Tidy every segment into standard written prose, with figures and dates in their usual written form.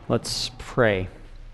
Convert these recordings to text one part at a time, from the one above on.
Let's pray.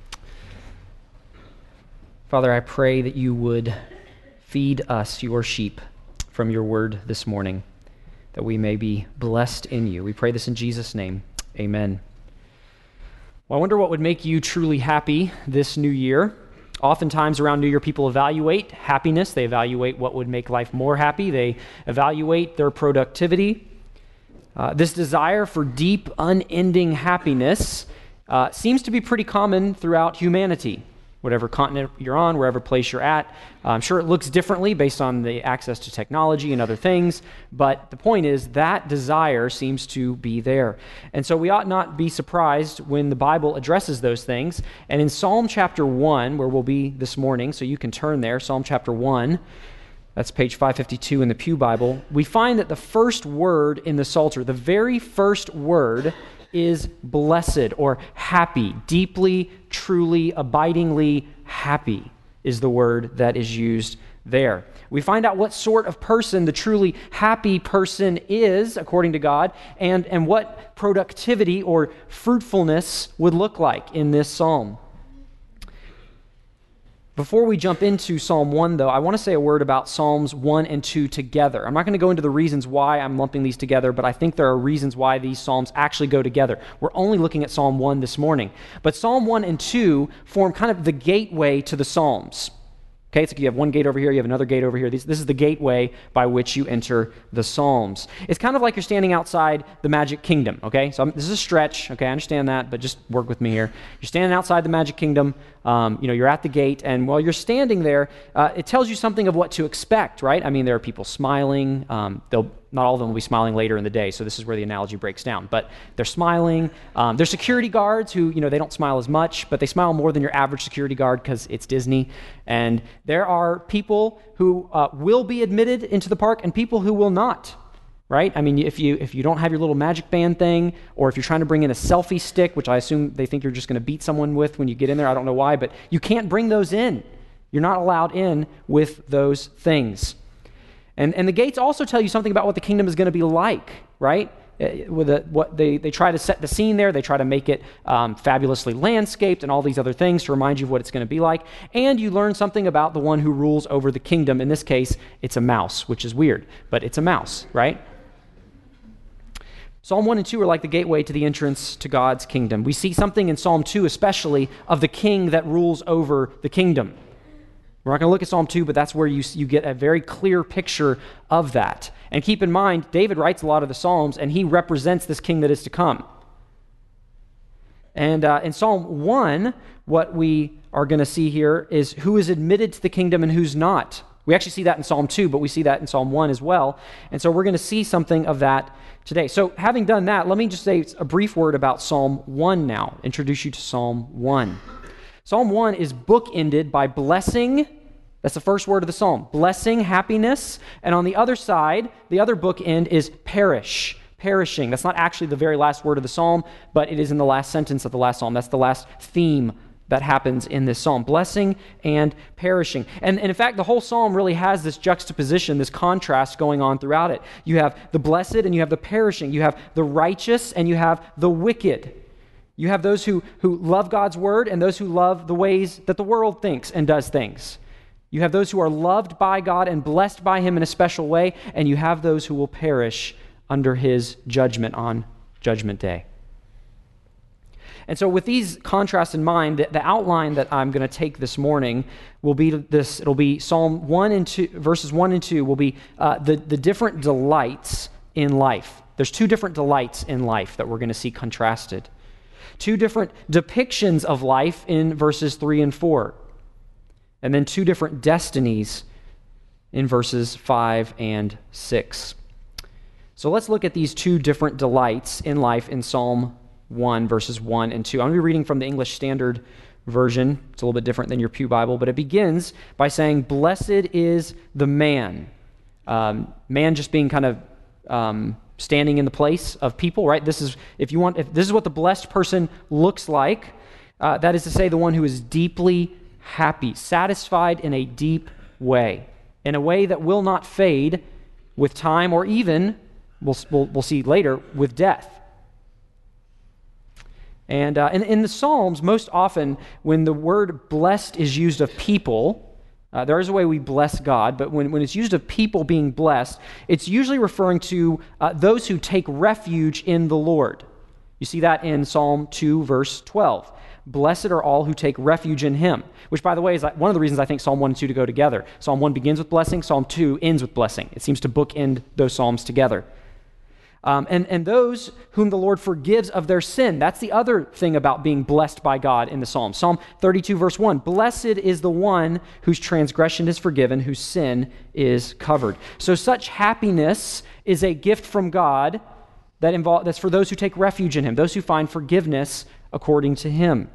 Father, I pray that you would feed us, your sheep, from your word this morning, that we may be blessed in you. We pray this in Jesus' name. Amen. Well, I wonder what would make you truly happy this new year. Oftentimes around New Year, people evaluate happiness. They evaluate what would make life more happy. They evaluate their productivity. This desire for deep, unending happiness seems to be pretty common throughout humanity. Whatever continent you're on, wherever place you're at. I'm sure it looks differently based on the access to technology and other things, but the point is that desire seems to be there. And so we ought not be surprised when the Bible addresses those things. And in Psalm chapter 1, where we'll be this morning, so you can turn there, Psalm chapter 1, that's page 552 in the Pew Bible, we find that the first word in the Psalter, the very first word, is blessed or happy. Deeply, truly, abidingly happy is the word that is used there. We find out what sort of person the truly happy person is, according to God, and what productivity or fruitfulness would look like in this psalm. Before we jump into Psalm 1, though, I want to say a word about Psalms 1 and 2 together. I'm not going to go into the reasons why I'm lumping these together, but I think there are reasons why these Psalms actually go together. We're only looking at Psalm 1 this morning. But Psalm 1 and 2 form kind of the gateway to the Psalms. Okay, it's like you have one gate over here, you have another gate over here. This is the gateway by which you enter the Psalms. It's kind of like you're standing outside the Magic Kingdom, okay? So this is a stretch, okay? I understand that, but just work with me here. You're standing outside the Magic Kingdom, you're at the gate, and while you're standing there, it tells you something of what to expect, right? I mean, there are people smiling. Not all of them will be smiling later in the day, so this is where the analogy breaks down. But they're smiling. There's security guards who, they don't smile as much, but they smile more than your average security guard because it's Disney. And there are people who will be admitted into the park and people who will not, right? I mean, if you don't have your little magic band thing, or if you're trying to bring in a selfie stick, which I assume they think you're just going to beat someone with when you get in there, I don't know why, but you can't bring those in. You're not allowed in with those things. And the gates also tell you something about what the kingdom is going to be like, right? They try to set the scene there. They try to make it fabulously landscaped and all these other things to remind you of what it's going to be like. And you learn something about the one who rules over the kingdom. In this case, it's a mouse, which is weird, but it's a mouse, right? Psalm 1 and 2 are like the gateway to the entrance to God's kingdom. We see something in Psalm 2 especially of the king that rules over the kingdom. We're not going to look at Psalm 2, but that's where you get a very clear picture of that. And keep in mind, David writes a lot of the Psalms, and he represents this king that is to come. And in Psalm 1, what we are going to see here is who is admitted to the kingdom and who's not. We actually see that in Psalm 2, but we see that in Psalm 1 as well. And so we're going to see something of that today. So having done that, let me just say a brief word about Psalm 1 now, introduce you to Psalm 1. Psalm 1 is bookended by blessing. That's the first word of the psalm. Blessing, happiness. And on the other side, the other bookend is perish, perishing. That's not actually the very last word of the psalm, but it is in the last sentence of the last psalm. That's the last theme that happens in this psalm. Blessing and perishing. And in fact, the whole psalm really has this juxtaposition, this contrast going on throughout it. You have the blessed and you have the perishing. You have the righteous and you have the wicked. You have those who love God's word and those who love the ways that the world thinks and does things. You have those who are loved by God and blessed by him in a special way, and you have those who will perish under his judgment on Judgment Day. And so with these contrasts in mind, the outline that I'm going to take this morning will be this. It'll be Psalm 1 and 2, verses 1 and 2 will be the different delights in life. There's two different delights in life that we're going to see contrasted. Two different depictions of life in verses 3 and 4. And then two different destinies in verses 5 and 6. So let's look at these two different delights in life in Psalm 1, verses 1 and 2. I'm going to be reading from the English Standard Version. It's a little bit different than your Pew Bible, but it begins by saying, "Blessed is the man." Man just being kind of standing in the place of people, right? This is if this is what the blessed person looks like. That is to say, the one who is deeply happy, satisfied in a deep way, in a way that will not fade with time or even, we'll see later, with death. And in the Psalms, most often when the word blessed is used of people, there is a way we bless God, but when it's used of people being blessed, it's usually referring to those who take refuge in the Lord. You see that in Psalm 2, verse 12. Blessed are all who take refuge in him, which, by the way, is one of the reasons I think Psalm 1 and 2 to go together. Psalm 1 begins with blessing, Psalm 2 ends with blessing. It seems to bookend those psalms together. And those whom the Lord forgives of their sin. That's the other thing about being blessed by God in the Psalms. Psalm 32, verse 1, blessed is the one whose transgression is forgiven, whose sin is covered. So such happiness is a gift from God that's for those who take refuge in him, those who find forgiveness according to him.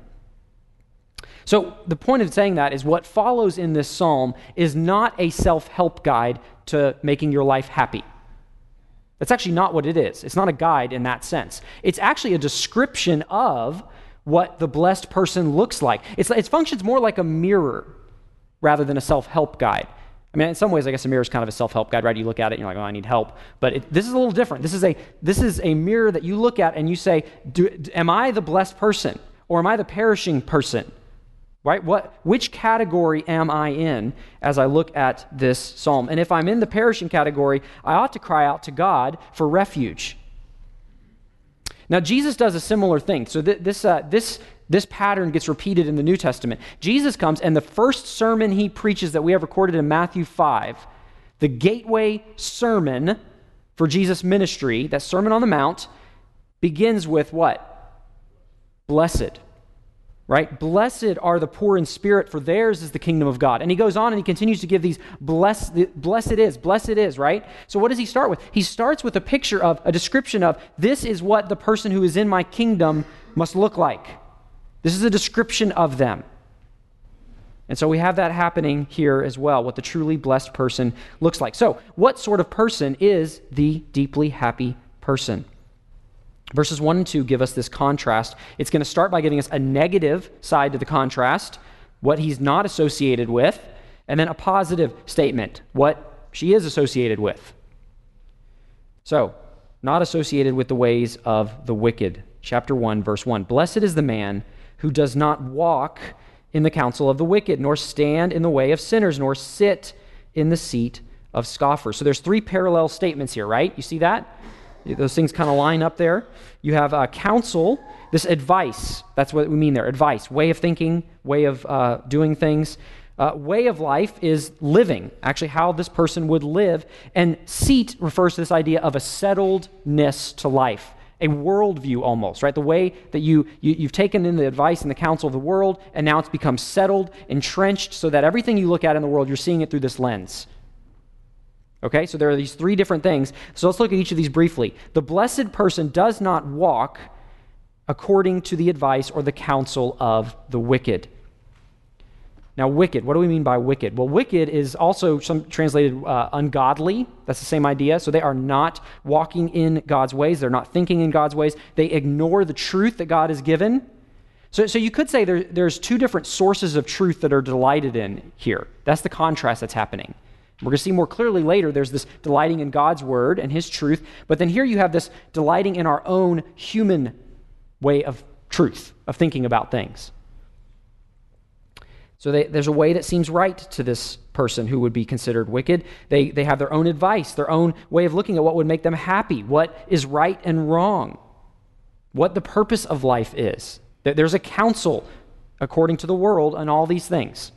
So the point of saying that is what follows in this psalm is not a self-help guide to making your life happy. That's actually not what it is. It's not a guide in that sense. It's actually a description of what the blessed person looks like. It functions more like a mirror rather than a self-help guide. I mean, in some ways, I guess a mirror is kind of a self-help guide, right? You look at it and you're like, oh, I need help. But this is a little different. This is a mirror that you look at and you say, am I the blessed person or am I the perishing person? Right? Which category am I in as I look at this psalm? And if I'm in the perishing category, I ought to cry out to God for refuge. Now, Jesus does a similar thing. So this pattern gets repeated in the New Testament. Jesus comes, and the first sermon he preaches that we have recorded in Matthew 5, the gateway sermon for Jesus' ministry, that Sermon on the Mount, begins with what? Blessed. Right? Blessed are the poor in spirit, for theirs is the kingdom of God. And he goes on and he continues to give these blessed is, right? So what does he start with? He starts with a picture of, a description of, this is what the person who is in my kingdom must look like. This is a description of them. And so we have that happening here as well, what the truly blessed person looks like. So what sort of person is the deeply happy person? Verses 1 and 2 give us this contrast. It's going to start by giving us a negative side to the contrast, what he's not associated with, and then a positive statement, what she is associated with. So, not associated with the ways of the wicked. Chapter 1, verse 1. Blessed is the man who does not walk in the counsel of the wicked, nor stand in the way of sinners, nor sit in the seat of scoffers. So there's three parallel statements here, right? You see that? Those things kind of line up there. You have counsel, this advice. That's what we mean there, advice, way of thinking, way of doing things. Way of life is living, actually how this person would live. And seat refers to this idea of a settledness to life, a worldview almost, right? The way that you've taken in the advice and the counsel of the world, and now it's become settled, entrenched, so that everything you look at in the world, you're seeing it through this lens. Okay, so there are these three different things. So let's look at each of these briefly. The blessed person does not walk according to the advice or the counsel of the wicked. Now, wicked, what do we mean by wicked? Well, wicked is also translated ungodly. That's the same idea. So they are not walking in God's ways. They're not thinking in God's ways. They ignore the truth that God has given. So you could say there's two different sources of truth that are delighted in here. That's the contrast that's happening. We're going to see more clearly later, there's this delighting in God's word and his truth, but then here you have this delighting in our own human way of truth, of thinking about things. So there's a way that seems right to this person who would be considered wicked. They have their own advice, their own way of looking at what would make them happy, what is right and wrong, what the purpose of life is. There's a counsel according to the world on all these things.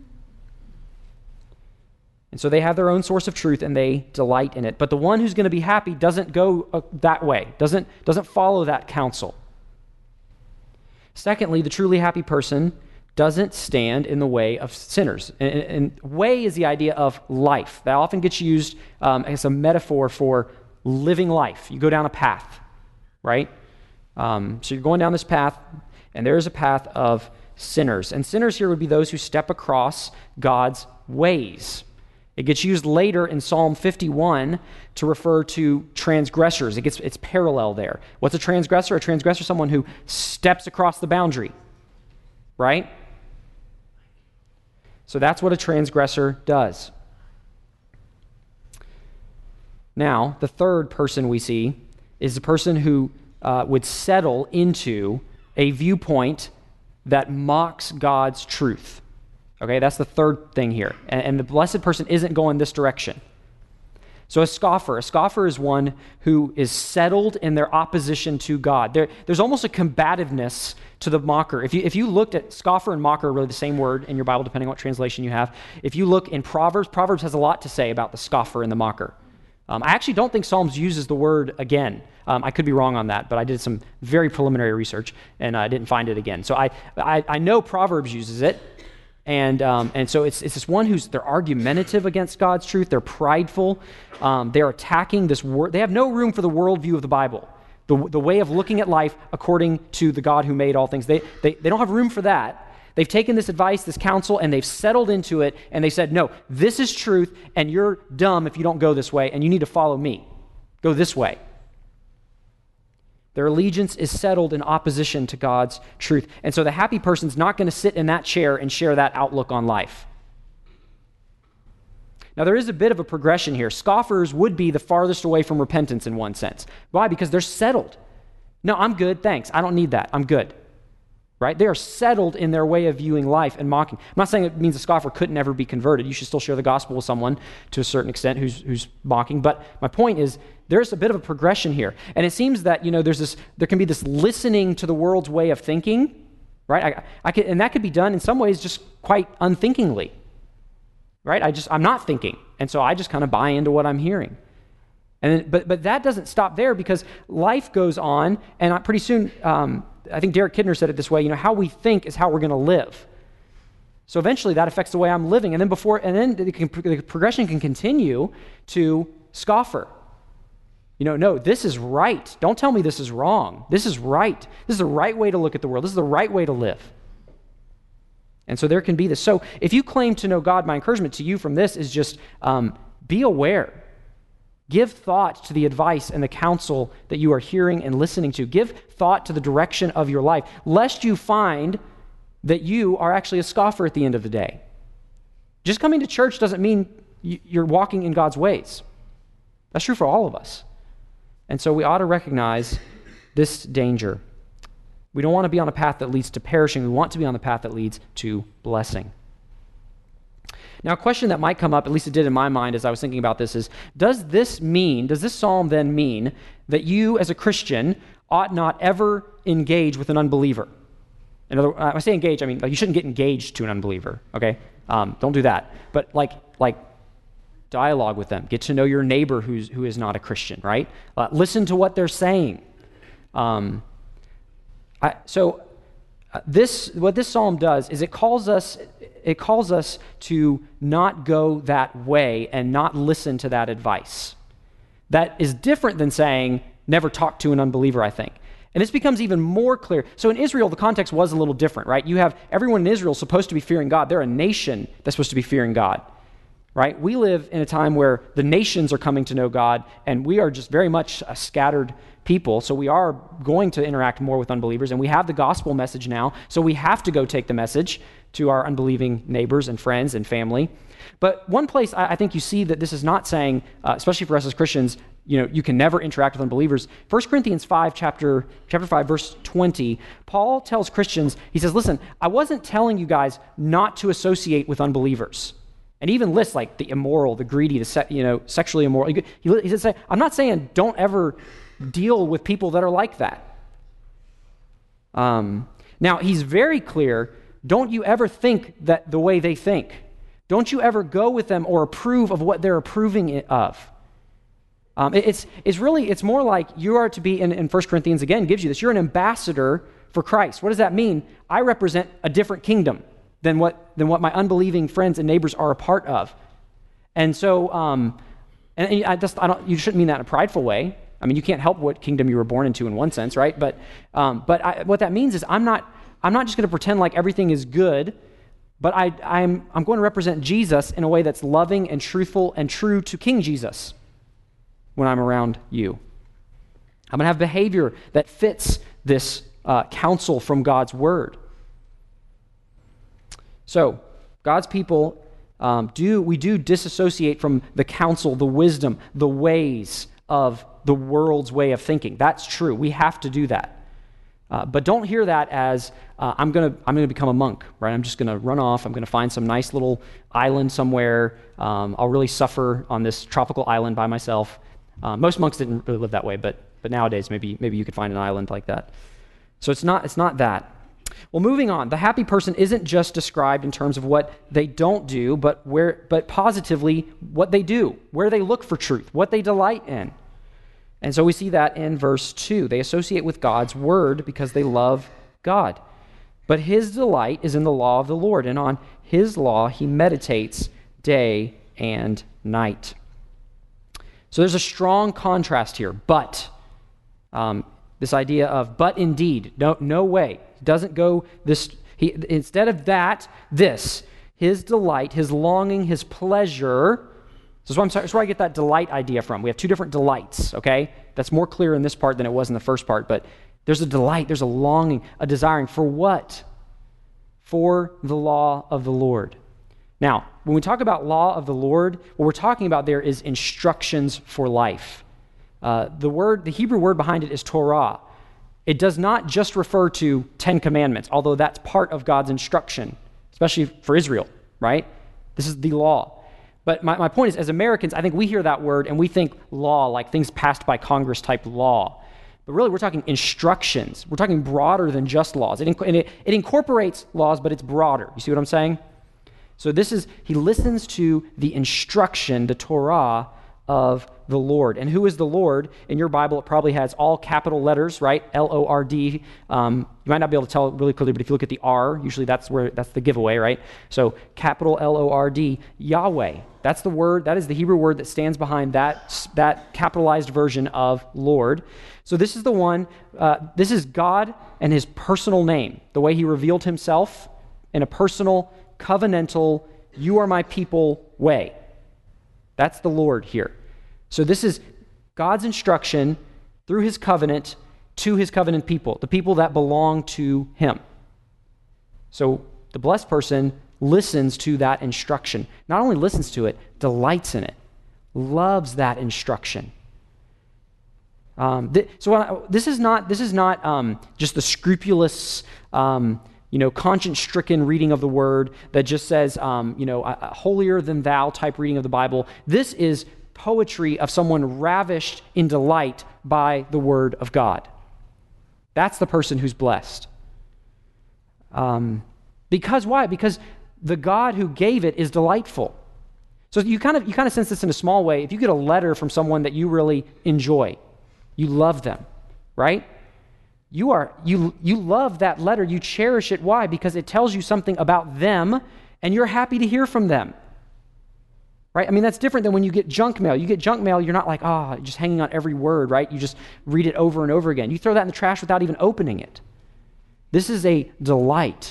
And so they have their own source of truth and they delight in it. But the one who's going to be happy doesn't go that way, doesn't follow that counsel. Secondly, the truly happy person doesn't stand in the way of sinners. And way is the idea of life. That often gets used as a metaphor for living life. You go down a path, right? So you're going down this path, and there is a path of sinners. And sinners here would be those who step across God's ways. It gets used later in Psalm 51 to refer to transgressors. It's parallel there. What's a transgressor? A transgressor is someone who steps across the boundary, right? So that's what a transgressor does. Now, the third person we see is the person who would settle into a viewpoint that mocks God's truth. Okay, that's the third thing here. And the blessed person isn't going this direction. So a scoffer is one who is settled in their opposition to God. There's almost a combativeness to the mocker. If you looked at scoffer and mocker, are really the same word in your Bible, depending on what translation you have. If you look in Proverbs has a lot to say about the scoffer and the mocker. I actually don't think Psalms uses the word again. I could be wrong on that, but I did some very preliminary research, and I didn't find it again. So I know Proverbs uses it, and so it's this one they're argumentative against God's truth. They're prideful. They're attacking this word. They have no room for the worldview of the Bible, the way of looking at life according to the God who made all things. They don't have room for that. They've taken this advice, this counsel, and they've settled into it, and they said, no, this is truth, and you're dumb if you don't go this way, and you need to follow me. Go this way. Their allegiance is settled in opposition to God's truth. And so the happy person's not going to sit in that chair and share that outlook on life. Now, there is a bit of a progression here. Scoffers would be the farthest away from repentance in one sense. Why? Because they're settled. No, I'm good, thanks. I don't need that. I'm good. Right? They are settled in their way of viewing life and mocking. I'm not saying it means a scoffer couldn't ever be converted. You should still share the gospel with someone to a certain extent who's mocking. But my point is, there's a bit of a progression here. And it seems that, there can be this listening to the world's way of thinking, right? And that could be done in some ways just quite unthinkingly, right? I'm not thinking. And so I just kind of buy into what I'm hearing. And then, but that doesn't stop there, because life goes on, and pretty soon, I think Derek Kidner said it this way, how we think is how we're going to live. So eventually that affects the way I'm living. And then the progression can continue to scoffer. No, this is right. Don't tell me this is wrong. This is right. This is the right way to look at the world. This is the right way to live. And so there can be this. So if you claim to know God, my encouragement to you from this is just be aware. Give thought to the advice and the counsel that you are hearing and listening to. Give thought to the direction of your life, lest you find that you are actually a scoffer at the end of the day. Just coming to church doesn't mean you're walking in God's ways. That's true for all of us. And so we ought to recognize this danger. We don't want to be on a path that leads to perishing. We want to be on the path that leads to blessing. Now, a question that might come up, at least it did in my mind as I was thinking about this, is, does this psalm then mean that you as a Christian ought not ever engage with an unbeliever? In other words, when I say engage, I mean, you shouldn't get engaged to an unbeliever, okay? Don't do that. But like dialogue with them. Get to know your neighbor who is not a Christian, right? Listen to what they're saying. What this psalm does is it calls us to not go that way and not listen to that advice. That is different than saying never talk to an unbeliever, I think. And this becomes even more clear. So in Israel, the context was a little different, right? You have everyone in Israel supposed to be fearing God. They're a nation that's supposed to be fearing God, right? We live in a time where the nations are coming to know God, and we are just very much a scattered people, so we are going to interact more with unbelievers, and we have the gospel message now, so we have to go take the message to our unbelieving neighbors and friends and family. But one place I think you see that this is not saying, especially for us as Christians, you can never interact with unbelievers. 1 Corinthians 5, chapter 5, verse 20, Paul tells Christians, he says, listen, I wasn't telling you guys not to associate with unbelievers. And even lists like the immoral, the greedy, the sexually immoral. He says, I'm not saying don't ever deal with people that are like that. Now, he's very clear, don't you ever think that the way they think. Don't you ever go with them or approve of what they're approving of. It's more like you are to be, in 1 Corinthians again gives you this, you're an ambassador for Christ. What does that mean? I represent a different kingdom than what my unbelieving friends and neighbors are a part of. And so, you shouldn't mean that in a prideful way. I mean, you can't help what kingdom you were born into in one sense, right? But what that means is I'm not just going to pretend like everything is good, but I'm going to represent Jesus in a way that's loving and truthful and true to King Jesus when I'm around you. I'm going to have behavior that fits this counsel from God's word. So, God's people we disassociate from the counsel, the wisdom, the ways of the world's way of thinking. That's true. We have to do that. But don't hear that as I'm gonna become a monk, right? I'm just gonna run off. I'm gonna find some nice little island somewhere. I'll really suffer on this tropical island by myself. Most monks didn't really live that way, but nowadays maybe you could find an island like that. So it's not that. Well, moving on, the happy person isn't just described in terms of what they don't do, but positively what they do, where they look for truth, what they delight in. And so we see that in verse 2. They associate with God's word because they love God. But his delight is in the law of the Lord, and on his law he meditates day and night. So there's a strong contrast here. But, this idea of but indeed, no way. He doesn't go this, instead of that, this. His delight, his longing, his pleasure. That's where I get that delight idea from. We have two different delights, okay? That's more clear in this part than it was in the first part, but there's a delight, there's a longing, a desiring. For what? For the law of the Lord. Now, when we talk about law of the Lord, what we're talking about there is instructions for life. The Hebrew word behind it is Torah. It does not just refer to 10 commandments, although that's part of God's instruction, especially for Israel, right? This is the law. But my point is, as Americans, I think we hear that word and we think law, like things passed by Congress type law. But really, we're talking instructions. We're talking broader than just laws. It incorporates laws, but it's broader. You see what I'm saying? So he listens to the instruction, the Torah of the Lord. And who is the Lord? In your Bible, it probably has all capital letters, right? L-O-R-D. You might not be able to tell it really clearly, but if you look at the R, usually that's the giveaway, right? So capital L-O-R-D, Yahweh. That's the word, that is the Hebrew word that stands behind that capitalized version of Lord. So this is the one, this is God and his personal name, the way he revealed himself in a personal, covenantal, you are my people way. That's the Lord here. So this is God's instruction through his covenant to his covenant people, the people that belong to him. So the blessed person listens to that instruction. Not only listens to it, delights in it, loves that instruction. This is not just the scrupulous, conscience-stricken reading of the word that just says, a holier than thou type reading of the Bible. This is poetry of someone ravished in delight by the word of God. That's the person who's blessed. Because why? Because the God who gave it is delightful. So you kind of sense this in a small way. If you get a letter from someone that you really enjoy, you love them, right? You love that letter, you cherish it. Why? Because it tells you something about them, and you're happy to hear from them. Right? I mean, that's different than when you get junk mail. You get junk mail, you're not like, just hanging on every word, right? You just read it over and over again. You throw that in the trash without even opening it. This is a delight.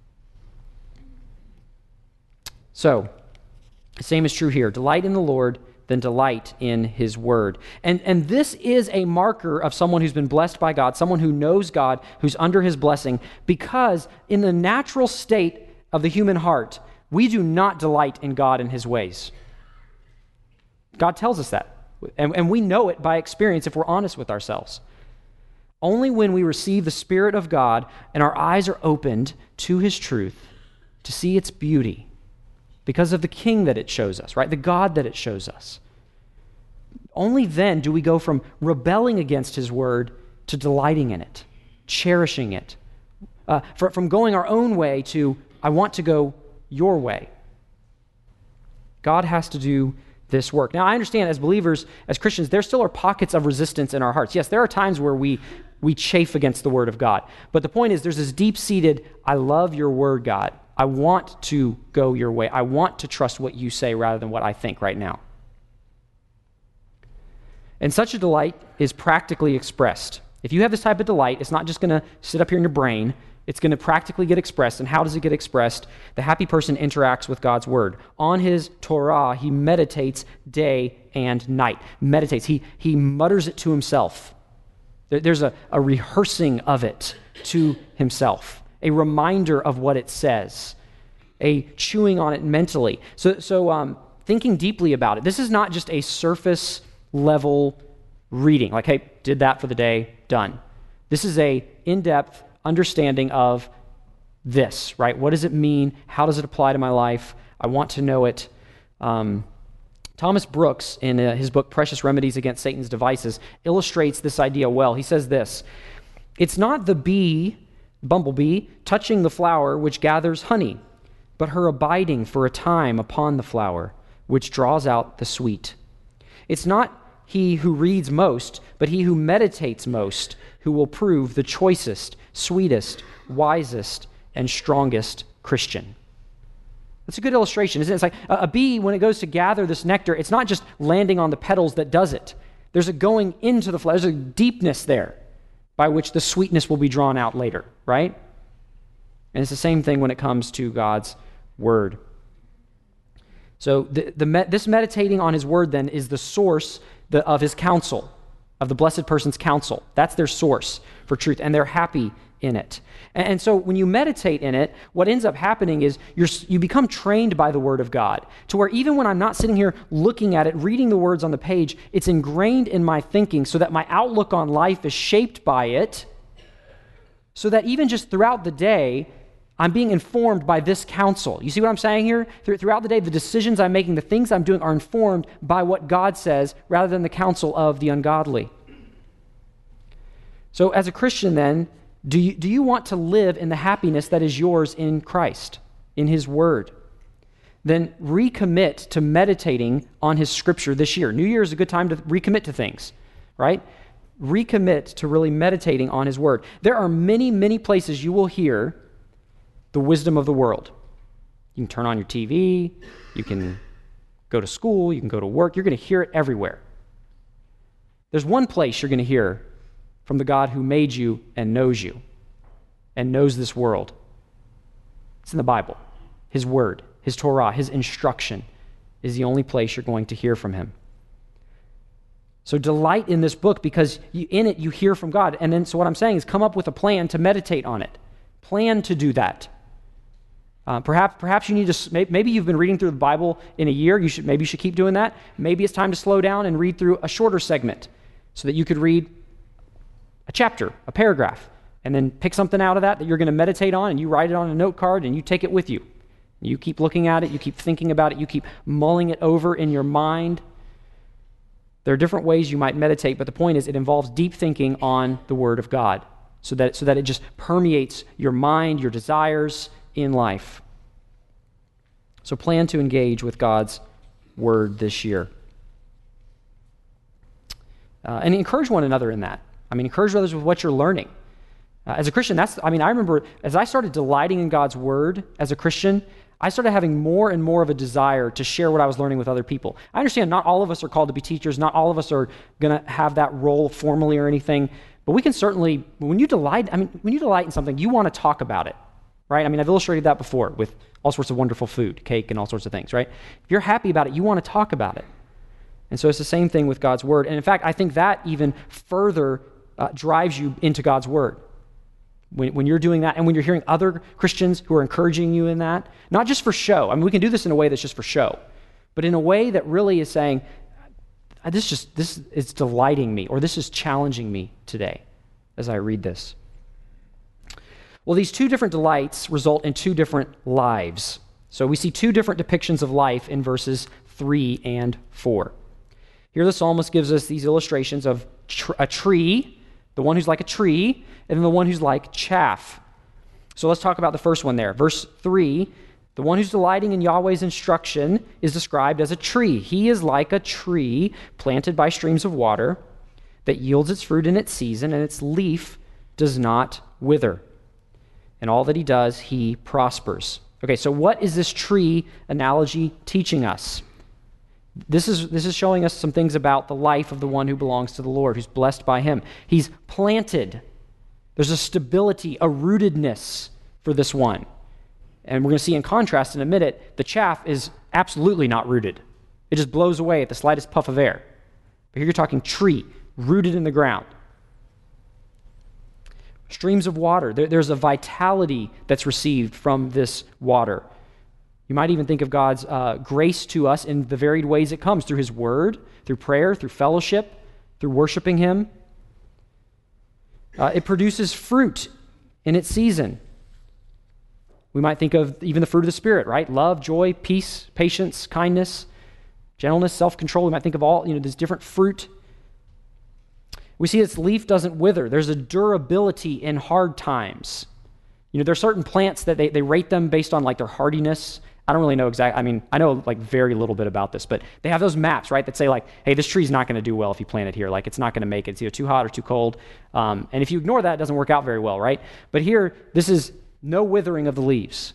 So, the same is true here. Delight in the Lord, then delight in his word. And this is a marker of someone who's been blessed by God, someone who knows God, who's under his blessing, because in the natural state of the human heart, we do not delight in God and his ways. God tells us that. And we know it by experience if we're honest with ourselves. Only when we receive the Spirit of God and our eyes are opened to his truth to see its beauty, because of the King that it shows us, right? The God that it shows us. Only then do we go from rebelling against his word to delighting in it, cherishing it. From going our own way to, I want to go your way. God has to do this work. Now, I understand as believers, as Christians, there still are pockets of resistance in our hearts. Yes, there are times where we chafe against the word of God. But the point is, there's this deep-seated, I love your word, God. I want to go your way. I want to trust what you say rather than what I think right now. And such a delight is practically expressed. If you have this type of delight, it's not just going to sit up here in your brain. It's going to practically get expressed. And how does it get expressed? The happy person interacts with God's word. On his Torah, he meditates day and night. Meditates. He mutters it to himself. There's a rehearsing of it to himself. A reminder of what it says, a chewing on it mentally. So thinking deeply about it. This is not just a surface level reading, like, hey, did that for the day, done. This is a in-depth understanding of this, right? What does it mean? How does it apply to my life? I want to know it. Thomas Brooks, in his book Precious Remedies Against Satan's Devices, illustrates this idea well. He says this: "It's not the bumblebee, touching the flower which gathers honey, but her abiding for a time upon the flower, which draws out the sweet. It's not he who reads most, but he who meditates most, who will prove the choicest, sweetest, wisest, and strongest Christian." That's a good illustration, isn't it? It's like a bee, when it goes to gather this nectar, it's not just landing on the petals that does it. There's a going into the flower. There's a deepness there by which the sweetness will be drawn out later, right? And it's the same thing when it comes to God's word. So this meditating on his word then is the source of his counsel, of the blessed person's counsel. That's their source for truth, and they're happy in it. And so when you meditate in it, what ends up happening is you become trained by the word of God to where even when I'm not sitting here looking at it, reading the words on the page, it's ingrained in my thinking so that my outlook on life is shaped by it, so that even just throughout the day, I'm being informed by this counsel. You see what I'm saying here? Throughout the day, the decisions I'm making, the things I'm doing are informed by what God says rather than the counsel of the ungodly. So as a Christian then, do you want to live in the happiness that is yours in Christ, in his word? Then recommit to meditating on his scripture this year. New Year is a good time to recommit to things, right? Recommit to really meditating on his word. There are many, many places you will hear the wisdom of the world. You can turn on your TV, you can go to school, you can go to work, you're going to hear it everywhere. There's one place you're going to hear from the God who made you and knows this world. It's in the Bible. His word, his Torah, his instruction is the only place you're going to hear from him. So delight in this book because in it you hear from God. And then, so what I'm saying is come up with a plan to meditate on it. Plan to do that. Perhaps you need to, maybe you've been reading through the Bible in a year. Maybe you should keep doing that. Maybe it's time to slow down and read through a shorter segment so that you could read a chapter, a paragraph, and then pick something out of that you're going to meditate on, and you write it on a note card, and you take it with you. You keep looking at it, you keep thinking about it, you keep mulling it over in your mind. There are different ways you might meditate, but the point is it involves deep thinking on the Word of God so that it just permeates your mind, your desires in life. So plan to engage with God's Word this year. And encourage one another in that. Encourage others with what you're learning. As a Christian, I remember as I started delighting in God's word as a Christian, I started having more and more of a desire to share what I was learning with other people. I understand not all of us are called to be teachers. Not all of us are going to have that role formally or anything. But we can certainly, when you delight in something, you want to talk about it, right? I've illustrated that before with all sorts of wonderful food, cake and all sorts of things, right? If you're happy about it, you want to talk about it. And so it's the same thing with God's word. And in fact, I think that even further drives you into God's word. When you're doing that and when you're hearing other Christians who are encouraging you in that, not just for show. We can do this in a way that's just for show, but in a way that really is saying, this is delighting me, or this is challenging me today as I read this. Well, these two different delights result in two different lives. So we see two different depictions of life in verses 3 and 4. Here the psalmist gives us these illustrations of a tree, the one who's like a tree, and then the one who's like chaff. So let's talk about the first one there. Verse 3, the one who's delighting in Yahweh's instruction is described as a tree. He is like a tree planted by streams of water that yields its fruit in its season, and its leaf does not wither. And all that he does, he prospers. Okay, so what is this tree analogy teaching us? This is showing us some things about the life of the one who belongs to the Lord, who's blessed by him. He's planted. There's a stability, a rootedness for this one. And we're going to see in contrast in a minute, the chaff is absolutely not rooted. It just blows away at the slightest puff of air. But here you're talking tree, rooted in the ground. Streams of water. There's a vitality that's received from this water. You might even think of God's grace to us in the varied ways it comes, through his word, through prayer, through fellowship, through worshiping him. It produces fruit in its season. We might think of even the fruit of the Spirit, right? Love, joy, peace, patience, kindness, gentleness, self-control. We might think of all, this different fruit. We see its leaf doesn't wither. There's a durability in hard times. There are certain plants that they rate them based on like their hardiness. I don't really know exactly. I know like very little bit about this, but they have those maps, right, that say like, hey, this tree's not going to do well if you plant it here. Like it's not going to make it. It's either too hot or too cold. And if you ignore that, it doesn't work out very well, right? But here, this is no withering of the leaves.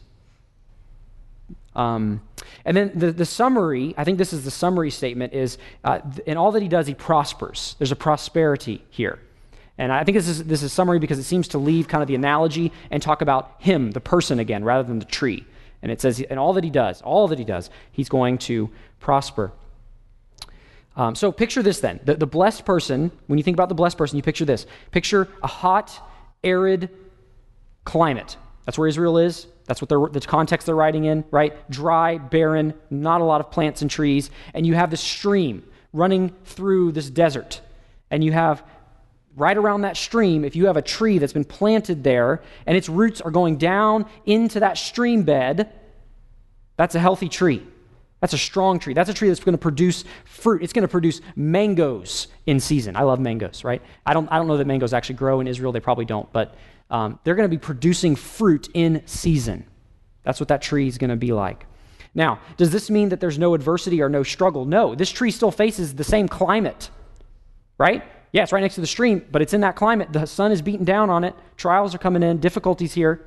And then the summary, I think this is the summary statement, is in all that he does, he prospers. There's a prosperity here. And I think this is summary because it seems to leave kind of the analogy and talk about him, the person again, rather than the tree. And it says, in all that he does, he's going to prosper. So picture this then. The blessed person, when you think about the blessed person, you picture this. Picture a hot, arid climate. That's where Israel is. That's what the context they're writing in, right? Dry, barren, not a lot of plants and trees. And you have this stream running through this desert. And you have, right around that stream, if you have a tree that's been planted there and its roots are going down into that stream bed, that's a healthy tree. That's a strong tree. That's a tree that's going to produce fruit. It's going to produce mangoes in season. I love mangoes, right? I don't know that mangoes actually grow in Israel. They probably don't, but they're going to be producing fruit in season. That's what that tree is going to be like. Now, does this mean that there's no adversity or no struggle? No, this tree still faces the same climate, right? Yeah, it's right next to the stream, but it's in that climate. The sun is beating down on it. Trials are coming in, difficulties here.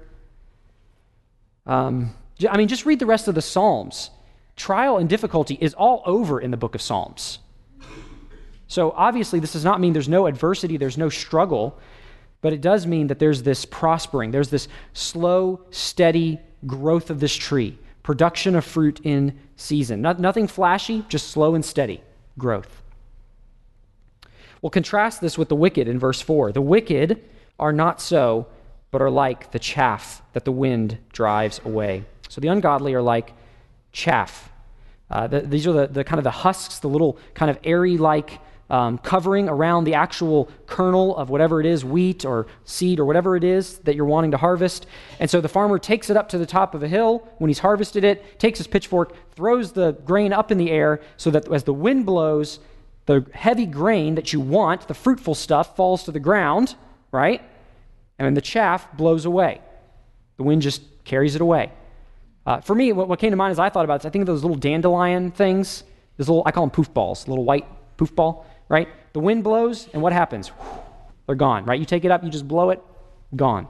Just read the rest of the Psalms. Trial and difficulty is all over in the book of Psalms. So obviously this does not mean there's no adversity, there's no struggle, but it does mean that there's this prospering, there's this slow, steady growth of this tree, production of fruit in season. Nothing flashy, just slow and steady growth. We'll contrast this with the wicked in verse 4. The wicked are not so, but are like the chaff that the wind drives away. So the ungodly are like chaff. These are the kind of the husks, the little kind of airy-like covering around the actual kernel of whatever it is, wheat or seed or whatever it is that you're wanting to harvest. And so the farmer takes it up to the top of a hill when he's harvested it, takes his pitchfork, throws the grain up in the air so that as the wind blows, the heavy grain that you want, the fruitful stuff, falls to the ground, right? And then the chaff blows away. The wind just carries it away. For me, what came to mind as I thought about this, I think of those little dandelion things, I call them poof balls, little white poof ball, right? The wind blows, and what happens? They're gone, right? You take it up, you just blow it, gone.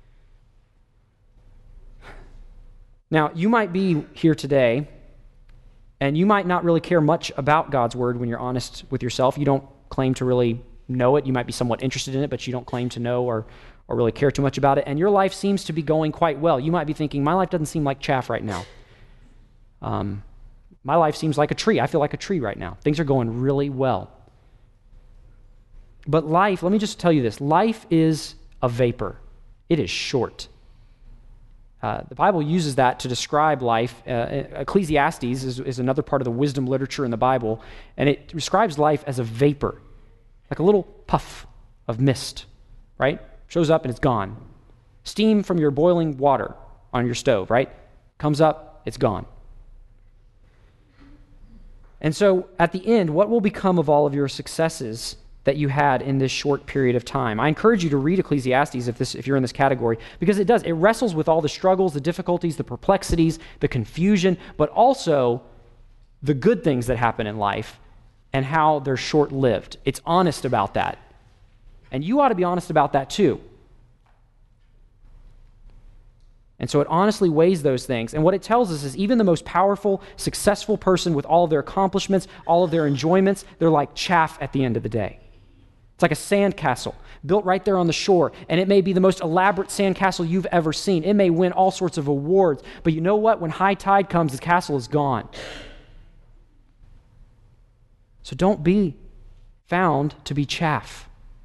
Now, you might be here today, and you might not really care much about God's word when you're honest with yourself. You don't claim to really know it. You might be somewhat interested in it, but you don't claim to know or really care too much about it. And your life seems to be going quite well. You might be thinking, my life doesn't seem like chaff right now. My life seems like a tree. I feel like a tree right now. Things are going really well. But life, let me just tell you this, life is a vapor. It is short. The Bible uses that to describe life. Ecclesiastes is another part of the wisdom literature in the Bible, and it describes life as a vapor, like a little puff of mist, right? Shows up and it's gone. Steam from your boiling water on your stove, right? Comes up, it's gone. And so at the end, what will become of all of your successes that you had in this short period of time? I encourage you to read Ecclesiastes if you're in this category, because it wrestles with all the struggles, the difficulties, the perplexities, the confusion, but also the good things that happen in life and how they're short-lived. It's honest about that. And you ought to be honest about that too. And so it honestly weighs those things. And what it tells us is even the most powerful, successful person with all of their accomplishments, all of their enjoyments, they're like chaff at the end of the day. It's like a sandcastle built right there on the shore, and it may be the most elaborate sandcastle you've ever seen. It may win all sorts of awards, but you know what? When high tide comes, the castle is gone. So don't be found to be chaff.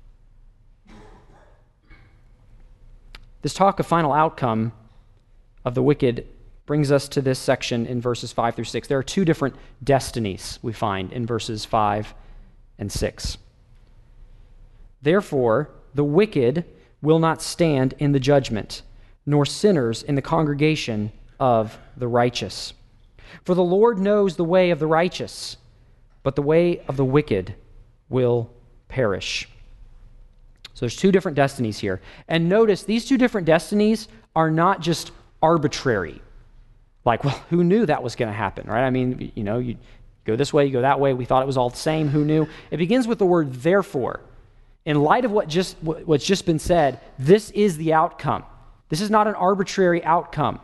This talk of final outcome of the wicked brings us to this section in verses 5 through 6. There are two different destinies we find in verses 5 and 6. Therefore, the wicked will not stand in the judgment, nor sinners in the congregation of the righteous. For the Lord knows the way of the righteous, but the way of the wicked will perish. So there's two different destinies here. And notice these two different destinies are not just arbitrary. Like, well, who knew that was going to happen, right? I mean, you go this way, you go that way. We thought it was all the same. Who knew? It begins with the word therefore. In light of what's just been said, this is the outcome. This is not an arbitrary outcome.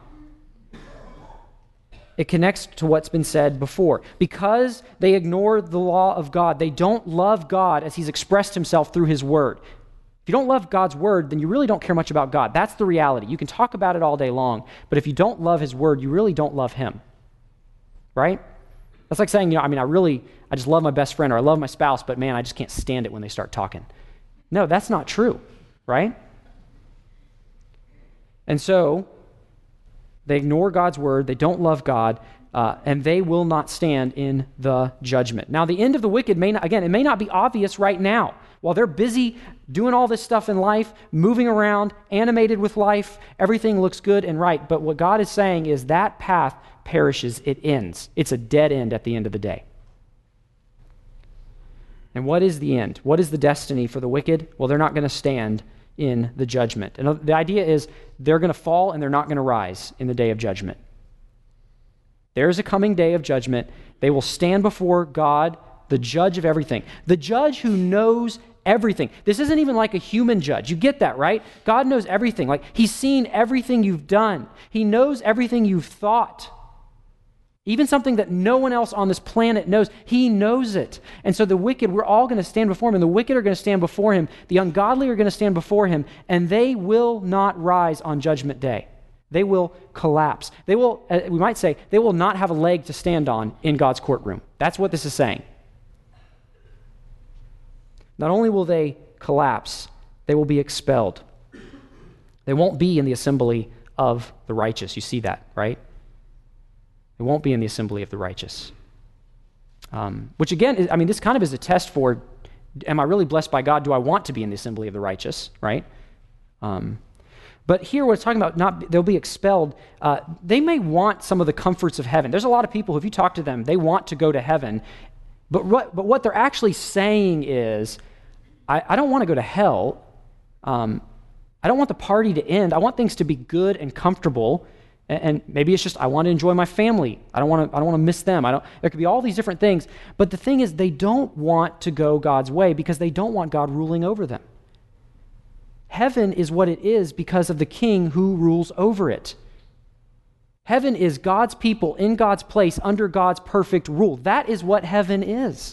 It connects to what's been said before. Because they ignore the law of God, they don't love God as he's expressed himself through his word. If you don't love God's word, then you really don't care much about God. That's the reality. You can talk about it all day long, but if you don't love his word, you really don't love him. Right? That's like saying, I just love my best friend or I love my spouse, but man, I just can't stand it when they start talking. No, that's not true, right? And so they ignore God's word, they don't love God, and they will not stand in the judgment. Now, the end of the wicked may not be obvious right now. While they're busy doing all this stuff in life, moving around, animated with life, everything looks good and right. But what God is saying is that path perishes, it ends. It's a dead end at the end of the day. And what is the end? What is the destiny for the wicked? Well, they're not going to stand in the judgment. And the idea is they're going to fall and they're not going to rise in the day of judgment. There is a coming day of judgment. They will stand before God, the judge of everything. The judge who knows everything. This isn't even like a human judge. You get that, right? God knows everything. Like, he's seen everything you've done. He knows everything you've thought. Even something that no one else on this planet knows, he knows it. And so the wicked, we're all going to stand before him, and the wicked are going to stand before him. The ungodly are going to stand before him, and they will not rise on Judgment Day. They will collapse. They will, we might say, they will not have a leg to stand on in God's courtroom. That's what this is saying. Not only will they collapse, they will be expelled. They won't be in the assembly of the righteous. You see that, right? It won't be in the assembly of the righteous. Which again, this kind of is a test for, am I really blessed by God? Do I want to be in the assembly of the righteous, right? But here what it's talking about, they'll be expelled. They may want some of the comforts of heaven. There's a lot of people, if you talk to them, they want to go to heaven. But what they're actually saying is, I don't want to go to hell. I don't want the party to end. I want things to be good and comfortable. And maybe it's just I want to enjoy my family. I don't want to miss them. There could be all these different things. But the thing is, they don't want to go God's way because they don't want God ruling over them. Heaven is what it is because of the King who rules over it. Heaven is God's people in God's place under God's perfect rule. That is what heaven is.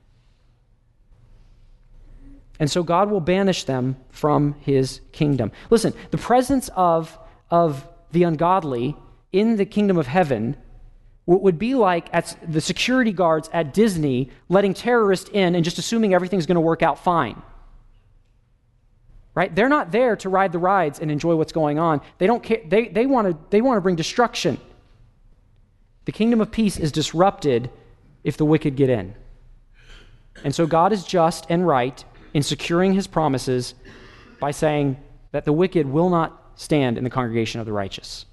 And so God will banish them from his kingdom. Listen, the presence of the ungodly in the kingdom of heaven would be like at the security guards at Disney letting terrorists in and just assuming everything's going to work out fine. Right? They're not there to ride the rides and enjoy what's going on. They don't care. They want to bring destruction. The kingdom of peace is disrupted if the wicked get in. And so God is just and right in securing his promises by saying that the wicked will not stand in the congregation of the righteous.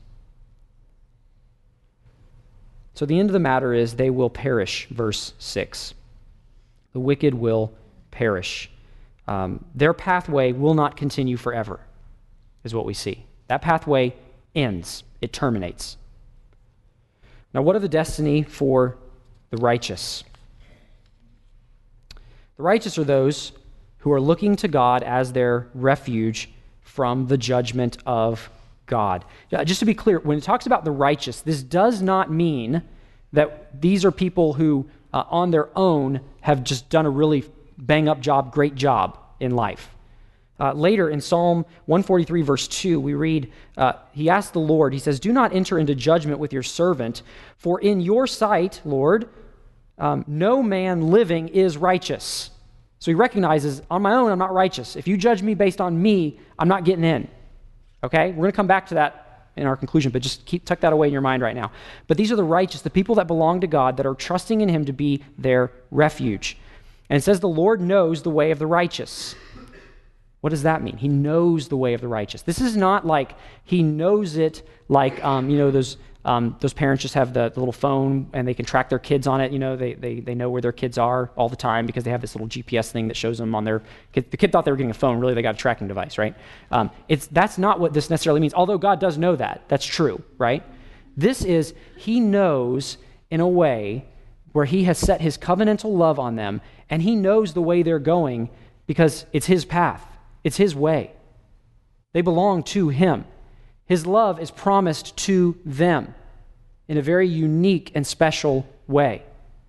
So the end of the matter is they will perish, verse 6. The wicked will perish. Their pathway will not continue forever, is what we see. That pathway ends. It terminates. Now, what are the destiny for the righteous? The righteous are those who are looking to God as their refuge from the judgment of God. Just to be clear, when it talks about the righteous, this does not mean that these are people who, on their own, have just done a really bang-up job, great job in life. Later in Psalm 143, verse 2, we read, he asked the Lord, he says, "Do not enter into judgment with your servant, for in your sight, Lord, no man living is righteous." So he recognizes, on my own, I'm not righteous. If you judge me based on me, I'm not getting in. Okay? We're going to come back to that in our conclusion, but just tuck that away in your mind right now. But these are the righteous, the people that belong to God, that are trusting in him to be their refuge. And it says the Lord knows the way of the righteous. What does that mean? He knows the way of the righteous. This is not like he knows it like, those parents just have the little phone and they can track their kids on it. They know where their kids are all the time because they have this little GPS thing that shows them on their kid. The kid thought they were getting a phone. Really, they got a tracking device, right? That's not what this necessarily means, although God does know that. That's true, right? This is, he knows in a way where he has set his covenantal love on them, and he knows the way they're going because it's his path. It's his way. They belong to him. His love is promised to them in a very unique and special way.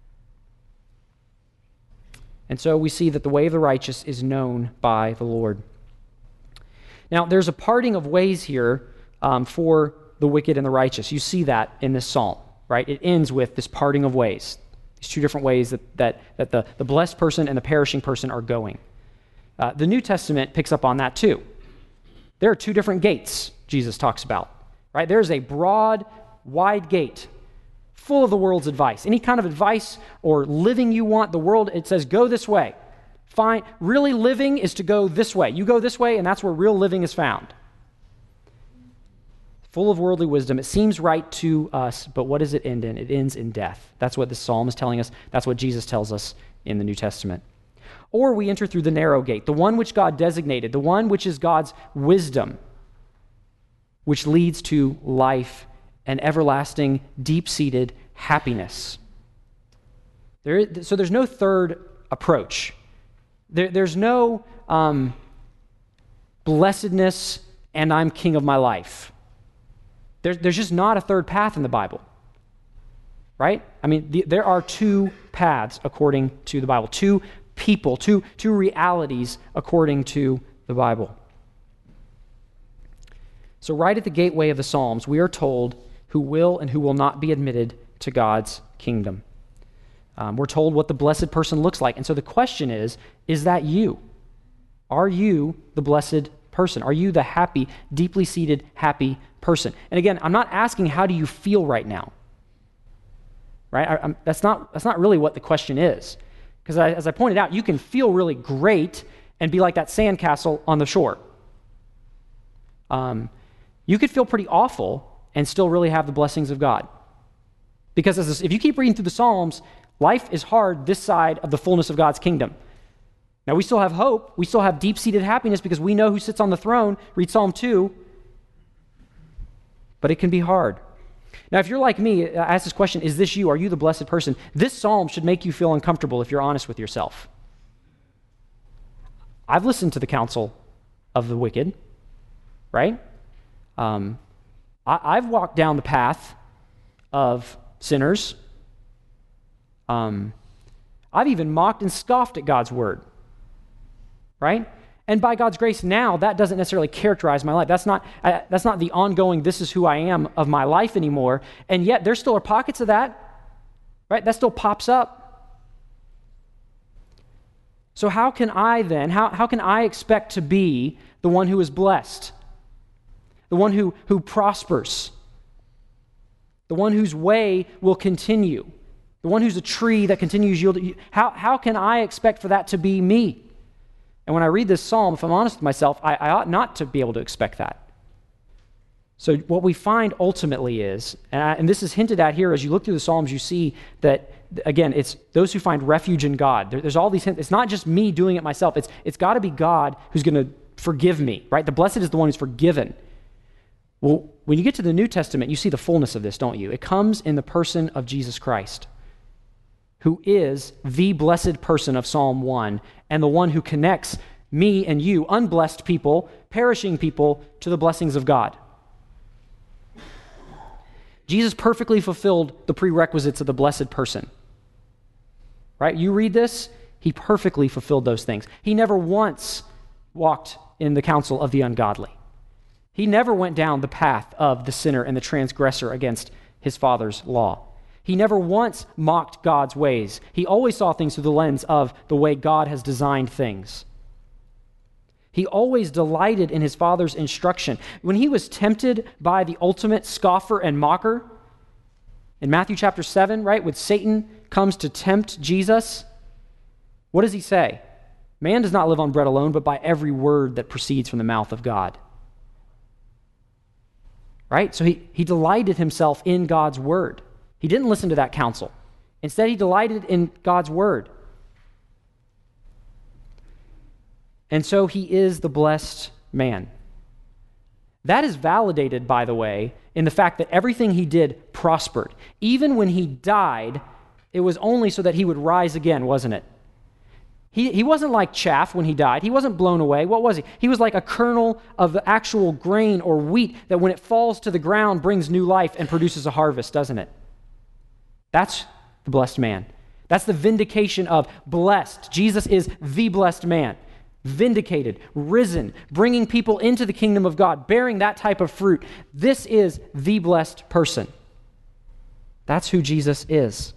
And so we see that the way of the righteous is known by the Lord. Now, there's a parting of ways here for the wicked and the righteous. You see that in this psalm, right? It ends with this parting of ways, these two different ways that the blessed person and the perishing person are going. The New Testament picks up on that too. There are two different gates Jesus talks about, right? There's a broad, wide gate full of the world's advice. Any kind of advice or living you want, the world, it says, go this way. Fine. Really living is to go this way. You go this way, and that's where real living is found. Full of worldly wisdom. It seems right to us, but what does it end in? It ends in death. That's what this psalm is telling us. That's what Jesus tells us in the New Testament. Or we enter through the narrow gate, the one which God designated, the one which is God's wisdom, which leads to life and everlasting, deep-seated happiness. So there's no third approach. There's no blessedness and I'm king of my life. There's just not a third path in the Bible, right? I mean, there are two paths according to the Bible, two people, two realities according to the Bible. So right at the gateway of the Psalms, we are told who will and who will not be admitted to God's kingdom. We're told what the blessed person looks like. And so the question is that you? Are you the blessed person? Are you the happy, deeply seated, happy person? And again, I'm not asking how do you feel right now, right? That's not really what the question is. Because as I pointed out, you can feel really great and be like that sandcastle on the shore. You could feel pretty awful and still really have the blessings of God. Because if you keep reading through the Psalms, life is hard this side of the fullness of God's kingdom. Now, we still have hope. We still have deep-seated happiness because we know who sits on the throne. Read Psalm 2. But it can be hard. Now, if you're like me, I ask this question, is this you? Are you the blessed person? This psalm should make you feel uncomfortable if you're honest with yourself. I've listened to the counsel of the wicked, right? I've walked down the path of sinners. I've even mocked and scoffed at God's word, right? And by God's grace now, that doesn't necessarily characterize my life. That's not the ongoing, this is who I am of my life anymore. And yet there still are pockets of that, right? That still pops up. So how can I then, how can I expect to be the one who is blessed? The one who prospers? The one whose way will continue? The one who's a tree that continues yielding? How can I expect for that to be me? And when I read this psalm, if I'm honest with myself, I ought not to be able to expect that. So what we find ultimately is, and this is hinted at here as you look through the Psalms, you see that, again, it's those who find refuge in God. There's all these hints. It's not just me doing it myself. It's got to be God who's going to forgive me, right? The blessed is the one who's forgiven. Well, when you get to the New Testament, you see the fullness of this, don't you? It comes in the person of Jesus Christ, who is the blessed person of Psalm 1 and the one who connects me and you, unblessed people, perishing people, to the blessings of God. Jesus perfectly fulfilled the prerequisites of the blessed person. Right? You read this, he perfectly fulfilled those things. He never once walked in the counsel of the ungodly. He never went down the path of the sinner and the transgressor against his Father's law. He never once mocked God's ways. He always saw things through the lens of the way God has designed things. He always delighted in his Father's instruction. When he was tempted by the ultimate scoffer and mocker, in Matthew chapter 7, right, when Satan comes to tempt Jesus, what does he say? Man does not live on bread alone, but by every word that proceeds from the mouth of God. Right? So he delighted himself in God's word. He didn't listen to that counsel. Instead, he delighted in God's word. And so he is the blessed man. That is validated, by the way, in the fact that everything he did prospered. Even when he died, it was only so that he would rise again, wasn't it? He wasn't like chaff when he died. He wasn't blown away. What was he? He was like a kernel of the actual grain or wheat that when it falls to the ground brings new life and produces a harvest, doesn't it? That's the blessed man. That's the vindication of blessed. Jesus is the blessed man. Vindicated, risen, bringing people into the kingdom of God, bearing that type of fruit. This is the blessed person. That's who Jesus is.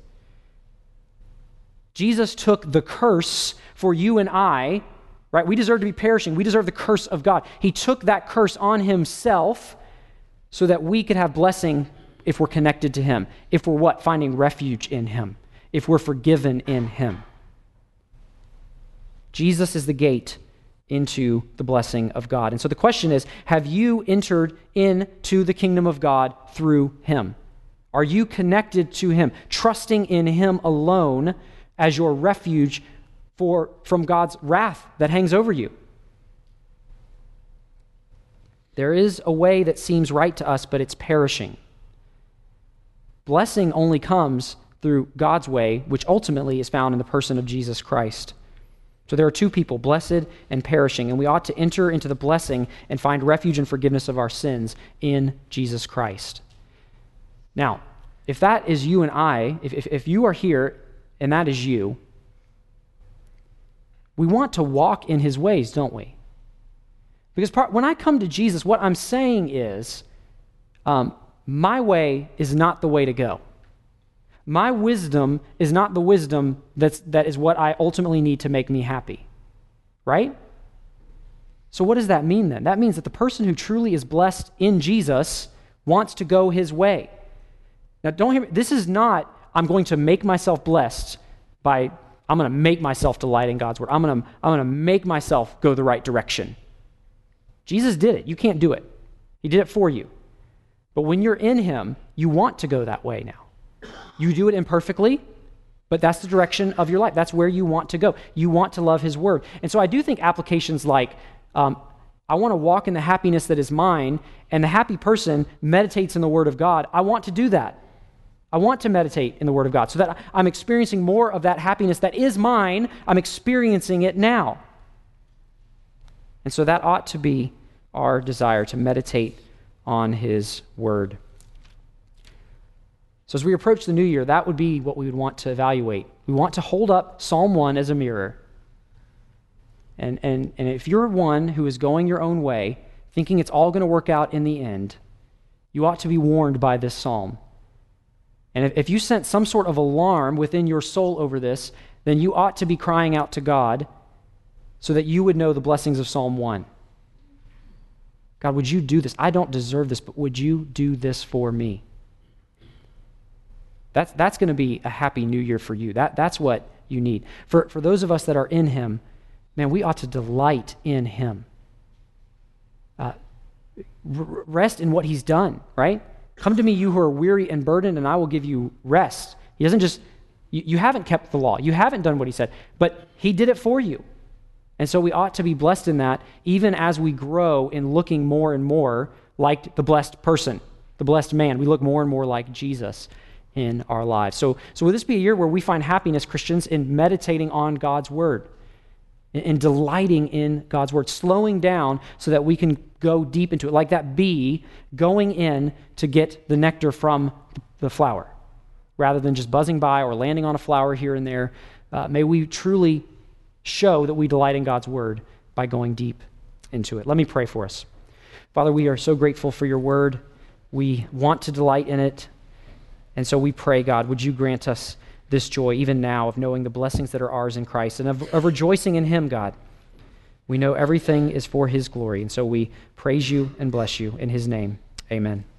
Jesus took the curse for you and I, right? We deserve to be perishing. We deserve the curse of God. He took that curse on himself so that we could have blessing if we're connected to him. If we're what? Finding refuge in him. If we're forgiven in him. Jesus is the gate into the blessing of God. And so the question is, have you entered into the kingdom of God through him? Are you connected to him, trusting in him alone as your refuge from God's wrath that hangs over you? There is a way that seems right to us, but it's perishing. Blessing only comes through God's way, which ultimately is found in the person of Jesus Christ. So there are two people, blessed and perishing, and we ought to enter into the blessing and find refuge and forgiveness of our sins in Jesus Christ. Now, if that is you and I, if you are here and that is you, we want to walk in his ways, don't we? Because when I come to Jesus, what I'm saying is, my way is not the way to go. My wisdom is not the wisdom that is what I ultimately need to make me happy. Right? So what does that mean then? That means that the person who truly is blessed in Jesus wants to go his way. Now don't hear me. This is not, I'm going to make myself blessed I'm going to make myself delight in God's word. I'm going to make myself go the right direction. Jesus did it. You can't do it. He did it for you. But when you're in him, you want to go that way now. You do it imperfectly, but that's the direction of your life. That's where you want to go. You want to love his word. And so I do think applications like, I want to walk in the happiness that is mine, and the happy person meditates in the word of God. I want to do that. I want to meditate in the word of God so that I'm experiencing more of that happiness that is mine. I'm experiencing it now. And so that ought to be our desire, to meditate on his word. So as we approach the new year, that would be what we would want to evaluate. We want to hold up Psalm 1 as a mirror. And if you're one who is going your own way, thinking it's all going to work out in the end, you ought to be warned by this psalm. And if you sense some sort of alarm within your soul over this, then you ought to be crying out to God so that you would know the blessings of Psalm 1. God, would you do this? I don't deserve this, but would you do this for me? That's going to be a happy new year for you. That's what you need. For those of us that are in him, man, we ought to delight in him. Rest in what he's done, right? Come to me, you who are weary and burdened, and I will give you rest. He doesn't just, you haven't kept the law. You haven't done what he said, but he did it for you. And so we ought to be blessed in that, even as we grow in looking more and more like the blessed person, the blessed man. We look more and more like Jesus in our lives. So will this be a year where we find happiness, Christians, in meditating on God's word, in delighting in God's word, slowing down so that we can go deep into it, like that bee going in to get the nectar from the flower, rather than just buzzing by or landing on a flower here and there. May we truly show that we delight in God's word by going deep into it. Let me pray for us. Father, we are so grateful for your word. We want to delight in it. And so we pray, God, would you grant us this joy even now of knowing the blessings that are ours in Christ and of rejoicing in him, God. We know everything is for his glory. And so we praise you and bless you in his name. Amen.